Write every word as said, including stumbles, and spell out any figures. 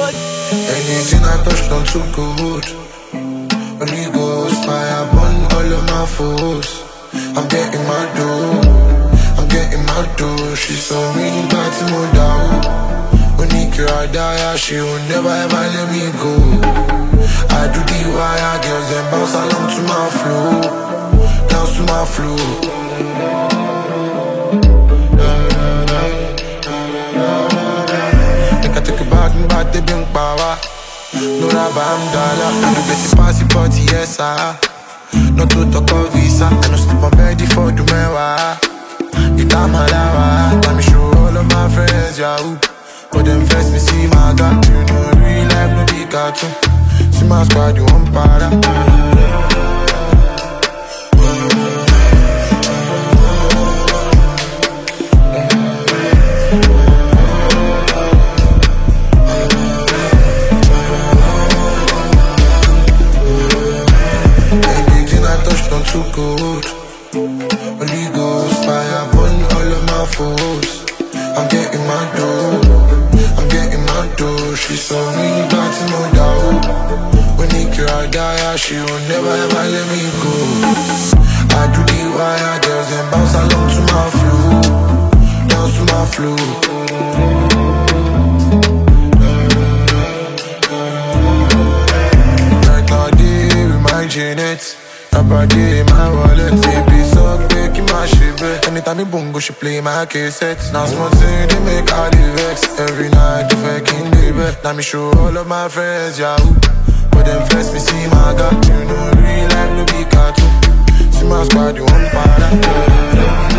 Anything I touch don't too good. Holy Ghost fire burn all of my foes. I'm getting my dough, I'm getting my dough. She saw me back to my dough. When he cried, die, she will never ever let me go. I do the wire, girls and bounce along to my flow, dance to my flow. Make I take a back and back the bank power. No rabam dollar, I don't get the passy party, yes sir. Not to talk of visa, I don't sleep on bed for the mewa. It's a malawa, let me show all of my friends, yahoo. But them first me see my God, you know real life no be cartoon. See my squad, you want para. Anything I touch don't too good. Holy Ghost fire burn all of my foes. I'm getting my dough, I'm getting my dough. She saw me back to no doubt. When he cried, die, she will never ever let me go. I do the wire, girls and bounce along to my flow, dance to my flow. Right now, day with my Janet. Rapper day, my wallet, baby, so quick in my shit, bet. Anytime me bongo, she play my cassette. Now small thing, they make all the vex. Every night, the fucking day, bet. Now me show all of my friends, yahoo. But them first, me see my God. You know, real life, no be cartoon. See my squad, you want para.